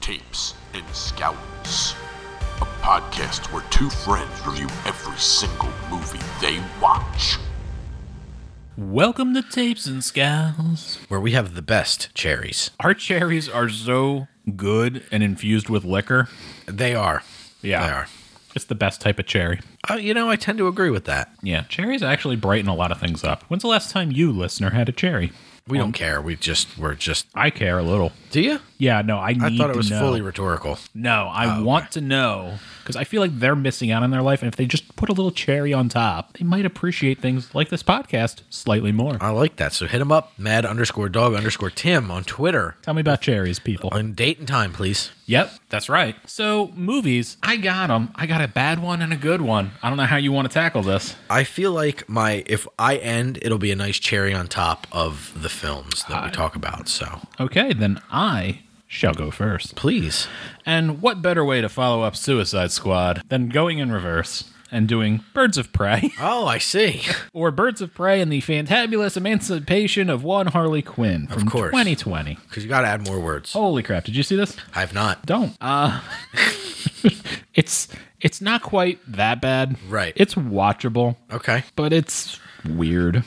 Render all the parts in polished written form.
Tapes and Scouts, a podcast where two friends review every single movie they watch. Welcome to Tapes and Scouts, where we have the best cherries. Our cherries are so good and infused with liquor. They are. Yeah. They are. It's the best type of cherry. I tend to agree with that. Yeah, cherries actually brighten a lot of things up. When's the last time you, listener, had a cherry? We don't care. We're just. I care a little. Do you? Yeah, no, I thought it was know. fully rhetorical. No, I want to know, because I feel like they're missing out on their life, and if they just put a little cherry on top, they might appreciate things like this podcast slightly more. I like that. So hit him up, mad_dog_Tim on Twitter. Tell me about cherries, people. On date and time, please. Yep, that's right. So, movies, I got them. I got a bad one and a good one. I don't know how you want to tackle this. I feel like if I end, it'll be a nice cherry on top of the films that we talk about. So Okay, then I shall go first. please. And what better way to follow up Suicide Squad than going in reverse and doing Birds of Prey, Oh, I see. or Birds of Prey and the Fantabulous Emancipation of One Harley Quinn from course. 2020. Because you got to add more words. Holy crap, did you see this? I have not. Don't. It's not quite that bad. Right. It's watchable, Okay. but it's weird.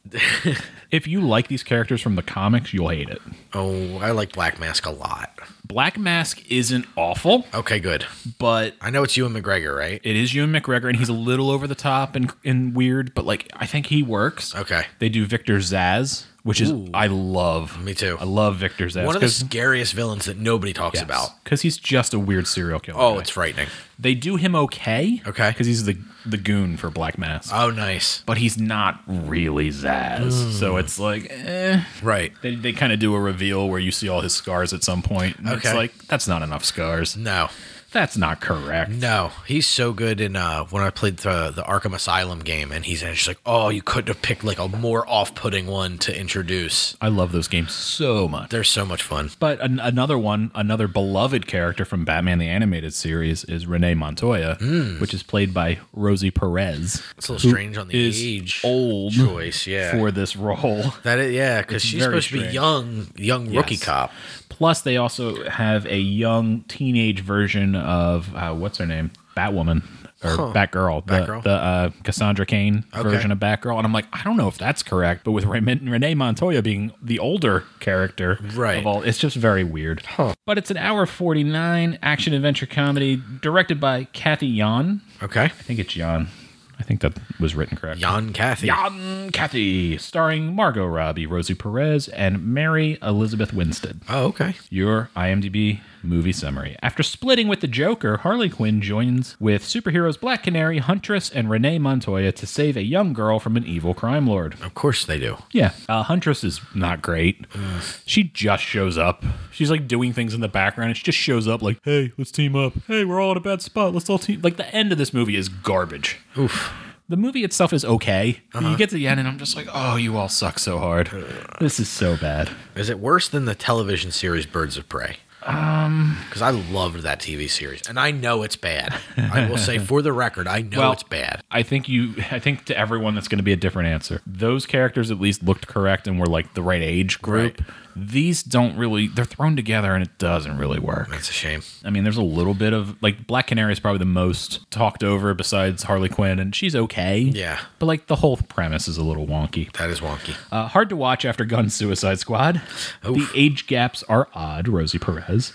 If you like these characters from the comics, you'll hate it. Oh, I like Black Mask a lot. Black Mask isn't awful, Okay, good. but I know it's Ewan McGregor, right? it is Ewan McGregor, and he's a little over the top and weird, but like I think he works. Okay. They do Victor Zsasz, which is I love. Me too. I love Victor Zsasz. One of the scariest villains that nobody talks about. Because he's just a weird serial killer. Oh, guy. it's frightening. They do him okay. Okay. Because he's the goon for Black Mask. Oh, nice. But he's not really Zsasz. So it's like, Right. They kind of do a reveal where you see all his scars at some point. And It's Okay. like, that's not enough scars. No. That's not correct. No. He's so good in when I played the Arkham Asylum game, and he's just like, oh, you couldn't have picked like a more off-putting one to introduce. I love those games so much. They're so much fun. But another beloved character from Batman the Animated Series is Renee Montoya, which is playlayed by Rosie Perez. It's a little strange on the is age old choice, yeah. for this role. That is, yeah, because It's she's very supposed to be strange. young rookie Yes. cop. Plus, they also have a young teenage version of what's her name, Batwoman or Batgirl, Batgirl? the Cassandra Cain version of Batgirl. And I'm like, I don't know if that's correct, but with Renee Montoya being the older character, Right. of all, it's just very weird. But it's an hour 49 action adventure comedy directed by Kathy Yan. Okay. I think it's Yan. I think that was written correctly. Jan Cathy. Yan Kathy, starring Margot Robbie, Rosie Perez, and Mary Elizabeth Winstead. Oh, okay. Your IMDb movie summary. After splitting with the Joker, Harley Quinn joins with superheroes Black Canary, Huntress, and Renee Montoya to save a young girl from an evil crime lord. Of course they do. Yeah, Huntress is not great. She just shows up. She's like doing things in the background, and she just shows up like, hey, let's team up. Hey, we're all in a bad spot. Let's all team. Like, the end of this movie is garbage. Oof. The movie itself is okay. You get to the end, and I'm just like, oh, you all suck so hard. This is so bad. Is it worse than the television series Birds of Prey? Because I loved that TV series, and I know it's bad. I will say, for the record, I know it's bad. I think to everyone that's going to be a different answer. Those characters at least looked correct and were like the right age group. Right. These don't really, they're thrown together and it doesn't really work. That's a shame. I mean, there's a little bit of, like, Black Canary is probably the most talked over besides Harley Quinn, and she's okay. Yeah. But, like, the whole premise is a little wonky. That is wonky. Hard to watch after Gun Suicide Squad. Oof. The age gaps are odd, Rosie Perez.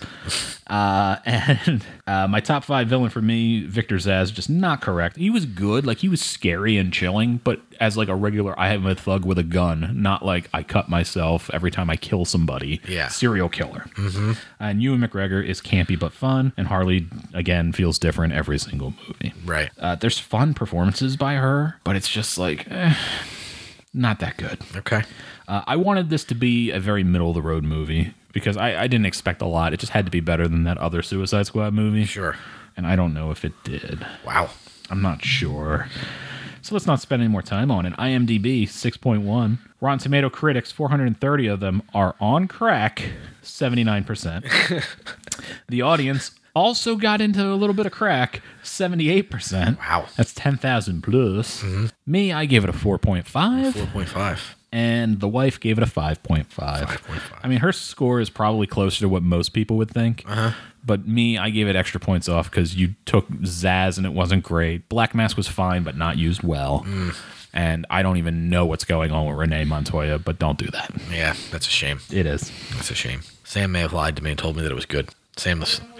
And my top 5 villain for me, Victor Zsasz, just not correct. He was good. Like, he was scary and chilling, but as, like, a regular, I am a thug with a gun, not like I cut myself every time I kill somebody. Yeah. Serial killer. Mm-hmm. And Ewan McGregor is campy but fun, and Harley, again, feels different every single movie. Right. There's fun performances by her, but it's just like, not that good. Okay. I wanted this to be a very middle-of-the-road movie because I didn't expect a lot. It just had to be better than that other Suicide Squad movie. Sure. And I don't know if it did. Wow. I'm not sure. So let's not spend any more time on it. IMDb, 6.1. Rotten Tomato critics, 430 of them are on crack, 79%. The audience, Also got into a little bit of crack, 78%. Wow. That's 10,000 plus. Me, I gave it a 4.5. 4.5. And the wife gave it a 5.5. 5.5. I mean, her score is probably closer to what most people would think. But me, I gave it extra points off because you took Zaz and it wasn't great. Black Mask was fine, but not used well. And I don't even know what's going on with Renee Montoya, but don't do that. Yeah, that's a shame. It is. That's a shame. Sam may have lied to me and told me that it was good. Sam,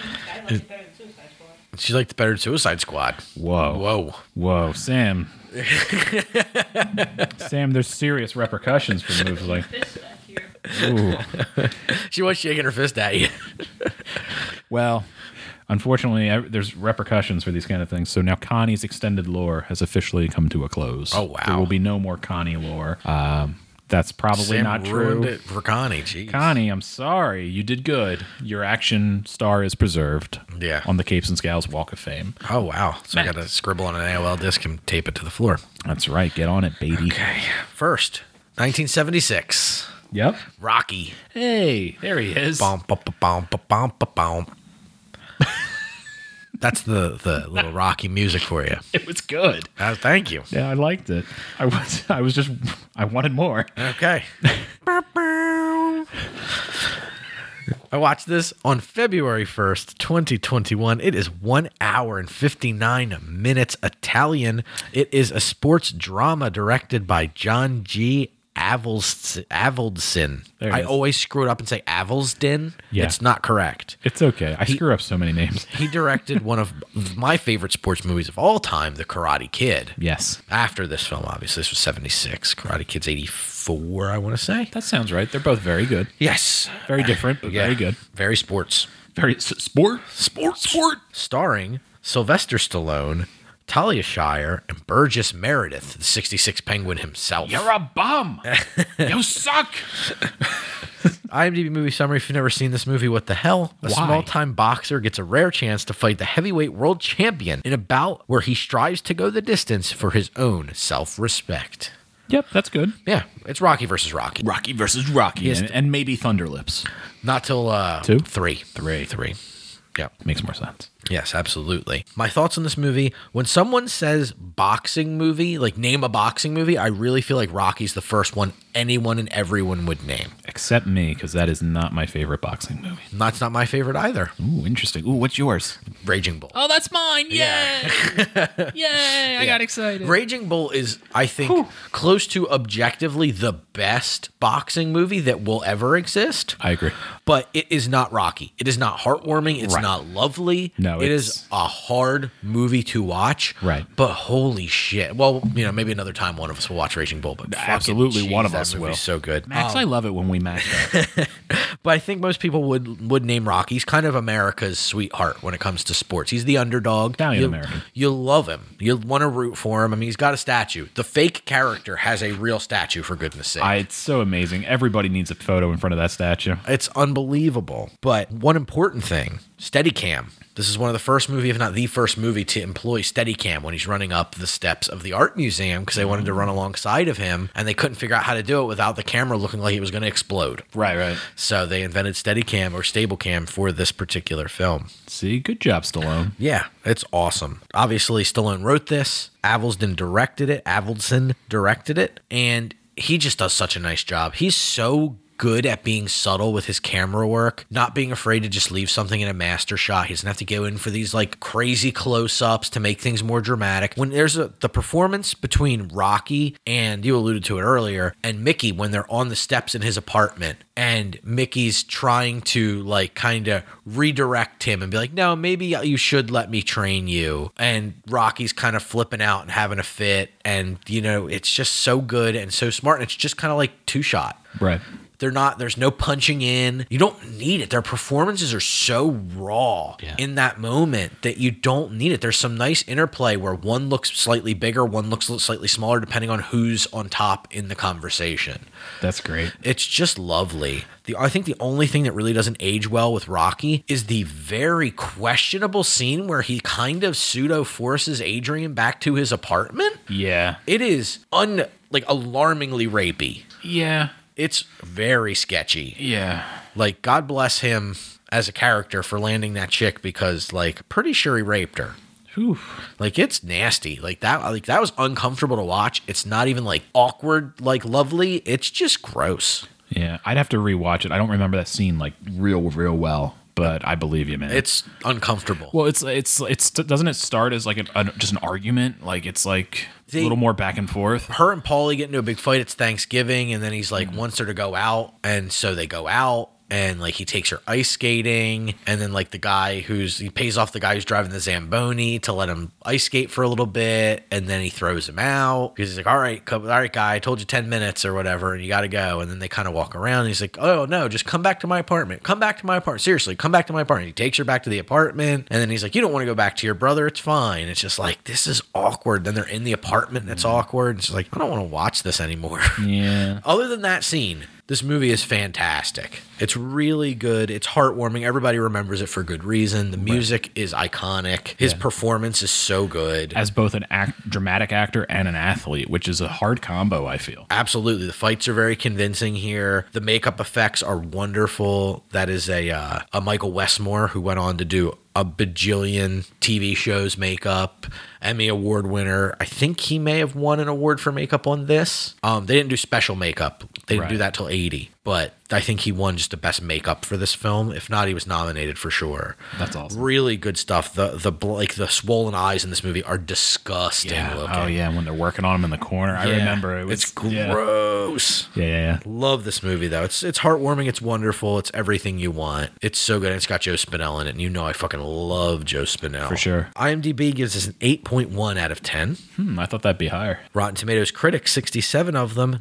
she liked it better than Suicide Squad. Whoa, Sam. Sam, there's serious repercussions for moves like. Ooh. She was shaking her fist at you. Well, unfortunately, there's repercussions for these kind of things. So now Connie's extended lore has officially come to a close. Oh, wow. There will be no more Connie lore. That's probably Sam not ruined true. it for Connie. Jeez. Connie, I'm sorry. You did good. Your action star is preserved. Yeah. On the Capes and Scales Walk of Fame. Oh, wow. So I got to scribble on an AOL disc and tape it to the floor. That's right. Get on it, baby. Okay. First, 1976. Yep. Rocky. Hey, there he is. Bum, bum, bum, bum, bum, bum, bum. That's the little Rocky music for you. It was good. Thank you. Yeah, I liked it. I wanted more. Okay. I watched this on February 1st, 2021. It is 1 hour and 59 minutes Italian. It is a sports drama directed by John G. Avildsen. I always screw it up and say Avildsen. Yeah. It's not correct. It's okay. I screw up so many names. He directed one of my favorite sports movies of all time, The Karate Kid. Yes. After this film, obviously, this was 76. Karate Kid's 84, I want to say. That sounds right. They're both very good. Yes. Very different, but very good. Very sports. Very sport. Starring Sylvester Stallone, Talia Shire, and Burgess Meredith, the 66 Penguin himself. You're a bum. You suck. IMDb movie summary. If you've never seen this movie, what the hell? A small-time boxer gets a rare chance to fight the heavyweight world champion in a bout where he strives to go the distance for his own self-respect. Yep, that's good. Yeah, it's Rocky versus Rocky. Rocky versus Rocky, and maybe Thunderlips. Not till 2? 3. 3. Yeah. Makes more sense. Yes, absolutely. My thoughts on this movie, when someone says boxing movie, like name a boxing movie, I really feel like Rocky's the first one anyone and everyone would name. Except me, because that is not my favorite boxing movie. That's not my favorite either. Ooh, interesting. Ooh, what's yours? Raging Bull. Oh, that's mine. Yay! Yeah. Yay! I got excited. Raging Bull is, I think, close to objectively the best boxing movie that will ever exist. I agree. But it is not Rocky. It is not heartwarming. It's not lovely. No, it is a hard movie to watch. Right. But holy shit. Well, maybe another time one of us will watch Raging Bull. But absolutely, one of us will. So good. Max, I love it when we match up. But I think most people would name Rocky. He's kind of America's sweetheart when it comes to sports. He's the underdog. Italian American. You love him. You want to root for him. I mean, he's got a statue. The fake character has a real statue, for goodness sake. It's so amazing. Everybody needs a photo in front of that statue. It's unbelievable. But one important thing, Steadicam. This is one of the first movie, if not the first movie, to employ Steadicam when he's running up the steps of the art museum because they wanted to run alongside of him and they couldn't figure out how to do it without the camera looking like it was going to explode. Right. So they invented Steadicam or Stablecam for this particular film. See, good job, Stallone. Yeah, it's awesome. Obviously, Stallone wrote this. Avildsen directed it, and he just does such a nice job. He's so good at being subtle with his camera work, not being afraid to just leave something in a master shot. He doesn't have to go in for these like crazy close-ups to make things more dramatic. When there's the performance between Rocky and, you alluded to it earlier, and Mickey when they're on the steps in his apartment and Mickey's trying to like kind of redirect him and be like, no, maybe you should let me train you. And Rocky's kind of flipping out and having a fit. And, it's just so good and so smart. And it's just kind of like two-shot. Right. There's no punching in. You don't need it. Their performances are so raw in that moment that you don't need it. There's some nice interplay where one looks slightly bigger, one looks slightly smaller, depending on who's on top in the conversation. That's great. It's just lovely. I think the only thing that really doesn't age well with Rocky is the very questionable scene where he kind of pseudo forces Adrian back to his apartment. Yeah. It is alarmingly rapey. Yeah. It's very sketchy. Yeah. Like, God bless him as a character for landing that chick because, like, pretty sure he raped her. Whew. Like, it's nasty. Like that was uncomfortable to watch. It's not even like awkward, like lovely. It's just gross. Yeah, I'd have to rewatch it. I don't remember that scene like real well, but I believe you, man. It's uncomfortable. Well, it's doesn't it start as like just an argument? Like it's like a little more back and forth. Her and Paulie get into a big fight. It's Thanksgiving, and then he's like wants her to go out, and so they go out. And like he takes her ice skating, and then like he pays off the guy who's driving the Zamboni to let him ice skate for a little bit, and then he throws him out because he's like, all right, guy, I told you 10 minutes or whatever, and you got to go. And then they kind of walk around, and he's like, oh no, just come back to my apartment. Come back to my apartment. Seriously, come back to my apartment. He takes her back to the apartment, and then he's like, you don't want to go back to your brother. It's fine. It's just like, this is awkward. Then they're in the apartment, and it's awkward. It's just like, I don't want to watch this anymore. Yeah. Other than that scene, this movie is fantastic. It's really good. It's heartwarming. Everybody remembers it for good reason. The music is iconic. His performance is so good. As both an dramatic actor and an athlete, which is a hard combo, I feel. Absolutely. The fights are very convincing here. The makeup effects are wonderful. That is a Michael Westmore who went on to do a bajillion TV shows makeup, Emmy Award winner. I think he may have won an award for makeup on this. They didn't do special makeup. They didn't do that till 80. But I think he won just the best makeup for this film. If not, he was nominated for sure. That's awesome. Really good stuff. The swollen eyes in this movie are disgusting looking. Oh yeah, when they're working on him in the corner. I remember it was it's gross. Yeah. Love this movie though. It's heartwarming. It's wonderful. It's everything you want. It's so good. It's got Joe Spinell in it, and you know I fucking love Joe Spinell For sure. IMDb gives us an 8.1 out of 10. I thought that'd be higher. Rotten Tomatoes critics, 67 of them,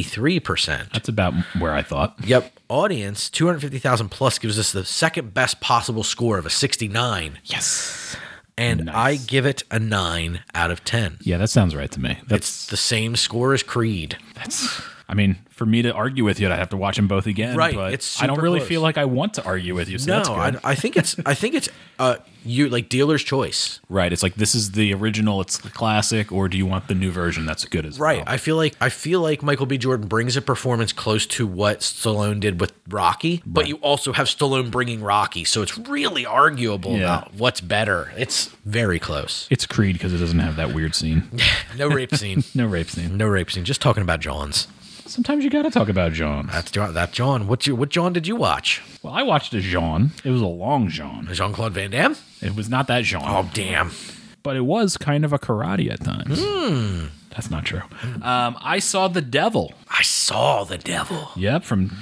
93%. That's about where I thought. Yep. Audience, 250,000 plus, gives us the second best possible score of a 69. Yes. And Nice. I give it a 9 out of 10. Yeah, that sounds right to me. It's the same score as Creed. I mean, for me to argue with you, I'd have to watch them both again. Right, But it's I don't super really close. feel like I want to argue with you. So No, that's good. I think it's you like dealer's choice. Right. It's like, this is the original, it's the classic, or do you want the new version that's good as Right. well? I feel like Michael B. Jordan brings a performance close to what Stallone did with Rocky, but you also have Stallone bringing Rocky, so it's really arguable about what's better. It's very close. It's Creed because it doesn't have that weird scene. No rape scene. No rape scene. No rape scene. Just talking about Johns. Sometimes you got to talk about Jean. That's John. What John did you watch? Well, I watched a Jean. It was a long Jean. Jean-Claude Van Damme? It was not that Jean. Oh, damn. But it was kind of a karate at times. That's not true. I saw The Devil. I saw The Devil. Yep, from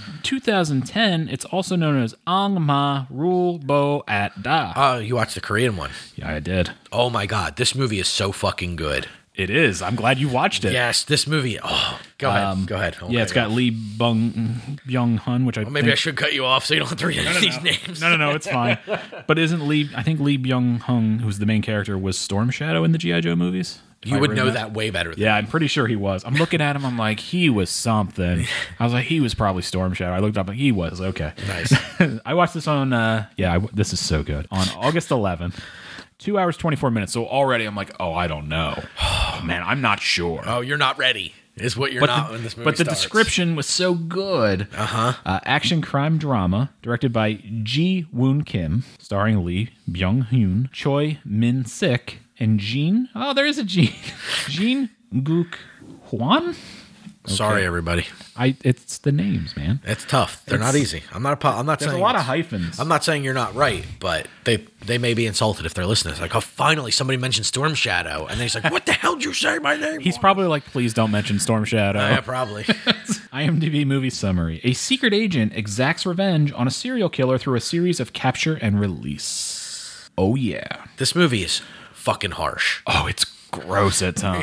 2010. It's also known as Ang Ma Rul Bo At Da. Oh, you watched the Korean one. Yeah, I did. Oh, my God. This movie is so fucking good. It is. I'm glad you watched it. Yes, this movie. Oh, go ahead. Go ahead. Yeah, it's got Lee Byung-hun, which I Maybe think, I should cut you off so you don't have to read any of these names. No, it's fine. But isn't I think Lee Byung-hun, who's the main character, was Storm Shadow in the G.I. Joe movies? You would know that way better than Yeah, I'm pretty sure he was. I'm looking at him, I'm like, he was something. I was like, he was probably Storm Shadow. I looked up, like, he was. Okay. Nice. I watched this on, this is so good. On August 11th. 2 hours, 24 minutes. So already I'm like, oh, I don't know. Man, I'm not sure. Oh, you're not ready, is what you're not when this movie But the starts. description was so good. Action crime drama directed by Ji Woon Kim, starring Lee Byung-hun, Choi Min Sik, and Jean. Oh, there is a Jean. Jean Guk Hwan? Sorry, everybody. It's the names, man. It's tough. They're not easy. I'm not There's saying a lot of hyphens. I'm not saying you're not right, but they may be insulted if they're listening. It's like, oh, finally somebody mentioned Storm Shadow, and then he's like, what the hell did you say my name? He's probably like, please don't mention Storm Shadow. Yeah, probably. IMDb movie summary. A secret agent exacts revenge on a serial killer through a series of capture and release. Oh, yeah. This movie is fucking harsh. Oh, it's gross at times.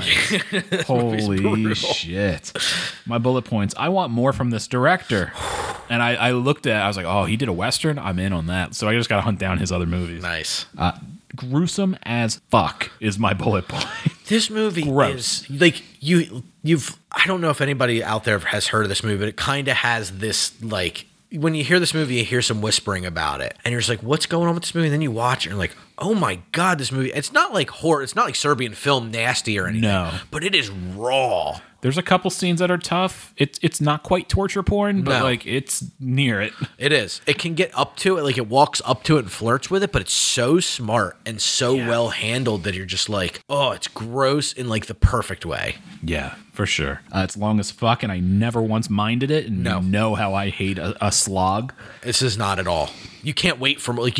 Holy shit. My bullet points. I want more from this director. And I looked at I was like, oh, he did a Western? I'm in on that. So I just got to hunt down his other movies. Nice. Gruesome as fuck is my bullet point. This movie Gross. is like you've I don't know if anybody out there has heard of this movie, but it kind of has this like when you hear this movie, you hear some whispering about it, and you're just like, "What's going on with this movie?" And then you watch it, and you're like, "Oh my god, this movie!" It's not like horror. It's not like Serbian film nasty or anything. No. but it is raw. There's a couple scenes that are tough. It's not quite torture porn, but No. like it's near it. It is. It can get up to it, like it walks up to it and flirts with it, but it's so smart and so well handled that you're just like, oh, it's gross in like the perfect way. Yeah, for sure. It's long as fuck, and I never once minded it. And No. you know how I hate a slog. This is not at all. You can't wait for like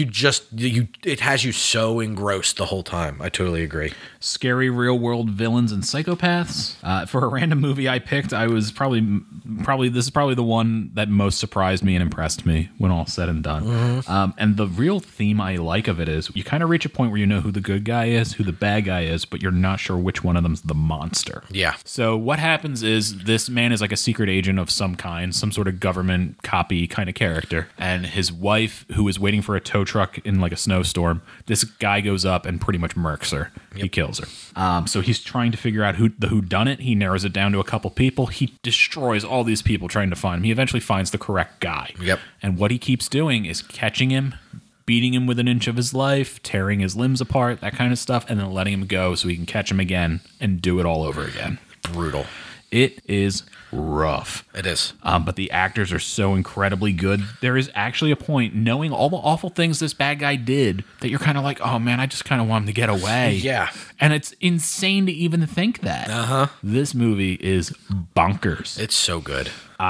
it has you so engrossed the whole time. I totally agree. Scary real world villains and psychopaths. For a random movie I picked, I was probably this is probably the one that most surprised me and impressed me when all said and done. And the real theme I like of it is you kind of reach a point where you know who the good guy is, who the bad guy is, but you're not sure which one of them's the monster. Yeah. So what happens is this man is like a secret agent of some kind, some sort of government copy kind of character, and his wife, who is waiting for a tow truck in like a snowstorm, this guy goes up and pretty much murks her. He kills her. So he's trying to figure out who done it. He narrows it down to a couple people. He destroys all these people trying to find him. He eventually finds the correct guy. Yep. And what he keeps doing is catching him, beating him with an inch of his life, tearing his limbs apart, that kind of stuff, and then letting him go so he can catch him again and do it all over again. Brutal. It is rough. It is. But the actors are so incredibly good. There is actually a point, knowing all the awful things this bad guy did, that you're kind of like, oh man, I just kind of want him to get away. Yeah. And it's insane to even think that. Uh-huh. This movie is bonkers. It's so good.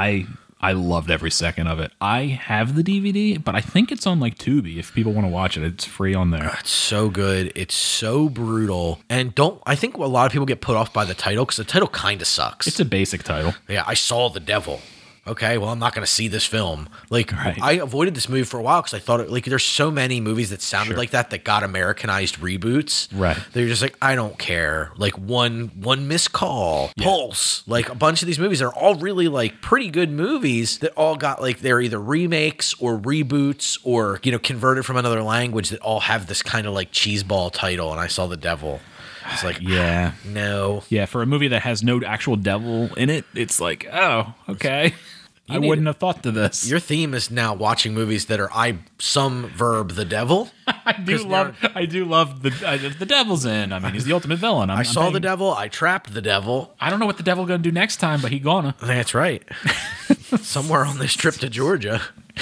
I loved every second of it. I have the DVD, but I think it's on like Tubi. If people want to watch it, it's free on there. It's so good. It's so brutal. And I think a lot of people get put off by the title because the title kind of sucks. It's a basic title. Yeah, I saw the devil. Okay, well, I'm not going to see this film. Like, Right. I avoided this movie for a while because I thought, there's so many movies that sounded like that got Americanized reboots. Right. They're just like, I don't care. Like, one missed call, Pulse. Like, a bunch of these movies are all really, like, pretty good movies that all got, like, they're either remakes or reboots or, converted from another language that all have this kind of, like, cheeseball title. And I saw The Devil. It's like, Yeah. no. Yeah, for a movie that has no actual devil in it, it's like, oh, okay. I need- wouldn't have thought to this. Your theme is now watching movies that are some verb the devil. I do love the devil's in. I mean, he's the ultimate villain. I saw the devil. I trapped the devil. I don't know what the devil gonna do next time, but he gonna. That's right. Somewhere on this trip to Georgia.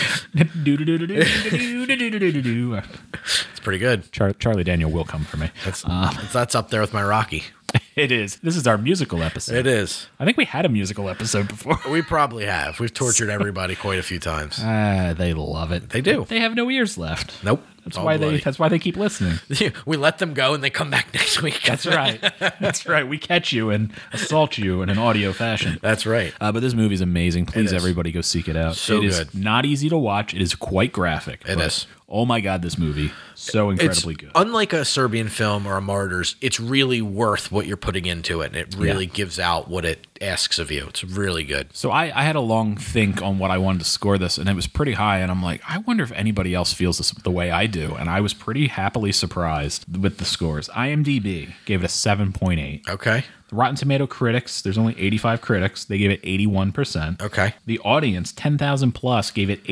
It's pretty good. Charlie Daniel will come for me. That's up there with my Rocky. It is. This is our musical episode. It is. I think we had a musical episode before. We probably have. We've tortured everybody quite a few times. They love it. They do. They have no ears left. Nope. That's why they keep listening. We let them go and they come back next week. That's right. That's right. We catch you and assault you in an audio fashion. That's right. But this movie's amazing. Please, is. everybody, go seek it out. So it is good. not easy to watch. It is quite graphic. It is. Oh my God, this movie. So incredibly good. Unlike a Serbian film or a Martyrs, it's really worth what you're putting into it. And it really gives out what it asks of you. It's really good. So I had a long think on what I wanted to score this, and it was pretty high. And I'm like, I wonder if anybody else feels this the way I do. And I was pretty happily surprised with the scores. IMDb gave it a 7.8. Okay. The Rotten Tomato critics, there's only 85 critics. They gave it 81%. Okay. The audience, 10,000 plus, gave it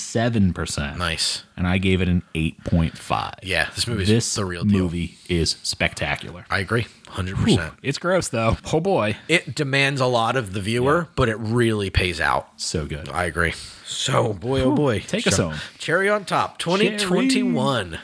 87%. Nice. And I gave it an 8.5. Yeah, this movie's the real deal. Movie is spectacular. I agree. 100%. It's gross, though. Oh, boy. It demands a lot of the viewer, but it really pays out. So good. I agree. So, boy, oh boy. Take us home. Cherry on top, 2021.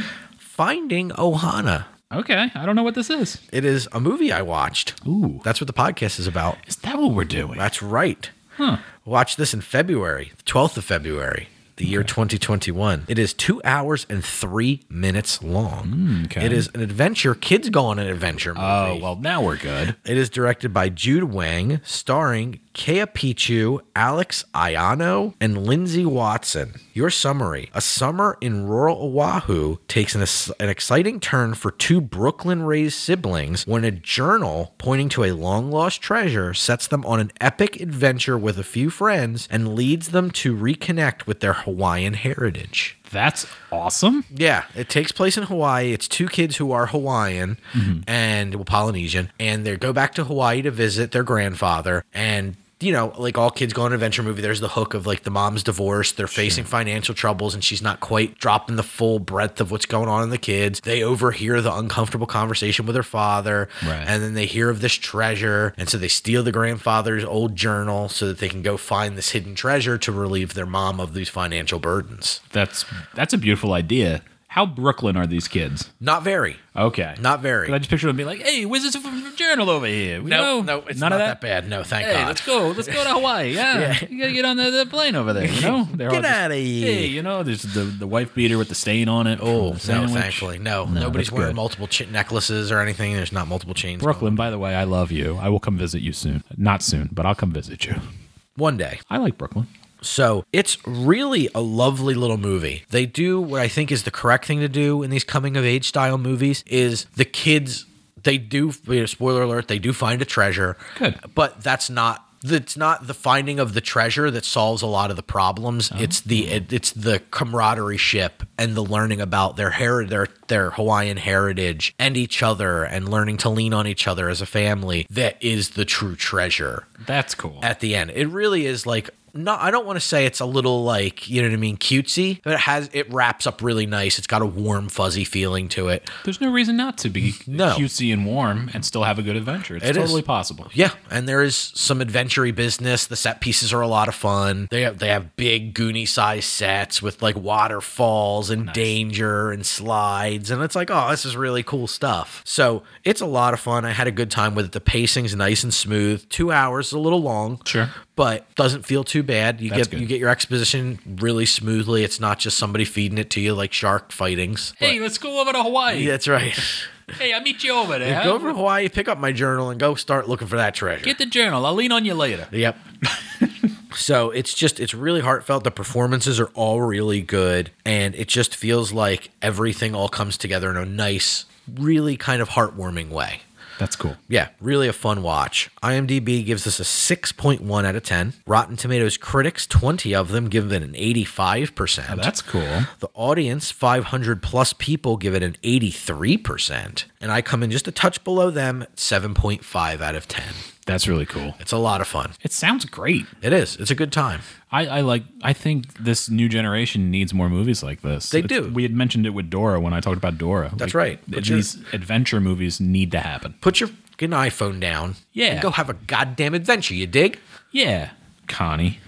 Finding Ohana. Okay. I don't know what this is. It is a movie I watched. Ooh. That's what the podcast is about. Is that what we're doing? That's right. Huh. Watched this in February, the 12th of February. The year 2021. It is 2 hours and 3 minutes long. Okay. It is an adventure. Kids go on an adventure movie. Oh, well, now we're good. It is directed by Jude Wang, starring Kea Pichu, Alex Ayano, and Lindsay Watson. Your summary. A summer in rural Oahu takes an exciting turn for two Brooklyn-raised siblings when a journal pointing to a long-lost treasure sets them on an epic adventure with a few friends and leads them to reconnect with their Hawaiian heritage. That's awesome. Yeah, it takes place in Hawaii. It's two kids who are Hawaiian and Polynesian, and they go back to Hawaii to visit their grandfather, and you know, like all kids go on an adventure movie, there's the hook of like the mom's divorced, they're facing financial troubles, and she's not quite dropping the full breadth of what's going on in the kids. They overhear the uncomfortable conversation with her father, and then they hear of this treasure, and so they steal the grandfather's old journal so that they can go find this hidden treasure to relieve their mom of these financial burdens. That's a beautiful idea. How Brooklyn are these kids? Not very. Okay. Not very. I just picture them being like, hey, where's this journal over here? No, it's none not of that bad. No, thank Hey, God. let's go to Hawaii. Yeah. You got to get on the plane over there, you know? They're all Get just, out of here. Hey, you know, there's the wife beater with the stain on it. Oh, from the no, sandwich. thankfully. No, nobody's that's wearing good. multiple necklaces or anything. There's not multiple chains. Brooklyn, by the way, I love you. I will come visit you soon. Not soon, but I'll come visit you. One day. I like Brooklyn. So it's really a lovely little movie. They do what I think is the correct thing to do in these coming of age style movies is the kids, they do, spoiler alert, they do find a treasure. Good. But it's not the finding of the treasure that solves a lot of the problems. It's the camaraderie ship and the learning about their Hawaiian heritage and each other and learning to lean on each other as a family that is the true treasure. That's cool. At the end, it really is like. No, I don't want to say it's a little like, you know what I mean, cutesy, but it wraps up really nice. It's got a warm, fuzzy feeling to it. There's no reason not to be No. cutesy and warm and still have a good adventure. It's totally possible. Yeah, and there is some adventure-y business. The set pieces are a lot of fun. They have big Goonie-sized sets with like waterfalls and danger and slides, and it's like, oh, this is really cool stuff. So it's a lot of fun. I had a good time with it. The pacing's nice and smooth. 2 hours is a little long. Sure. But doesn't feel too bad. You That's get good. your exposition really smoothly. It's not just somebody feeding it to you like shark fightings. Hey, let's go over to Hawaii. That's right. Hey, I'll meet you over there. Go over to Hawaii, pick up my journal, and go start looking for that treasure. Get the journal. I'll lean on you later. Yep. So it's really heartfelt. The performances are all really good, and it just feels like everything all comes together in a nice, really kind of heartwarming way. That's cool. Yeah, really a fun watch. IMDb gives this a 6.1 out of 10. Rotten Tomatoes critics, 20 of them, give it an 85%. Oh, that's cool. The audience, 500 plus people, give it an 83%. And I come in just a touch below them, 7.5 out of 10. That's really cool. It's a lot of fun. It sounds great. It is. It's a good time. I think this new generation needs more movies like this. They do. We had mentioned it with Dora when I talked about Dora. That's right. These adventure movies need to happen. Put your fucking iPhone down Yeah. and go have a goddamn adventure, you dig? Yeah, Connie.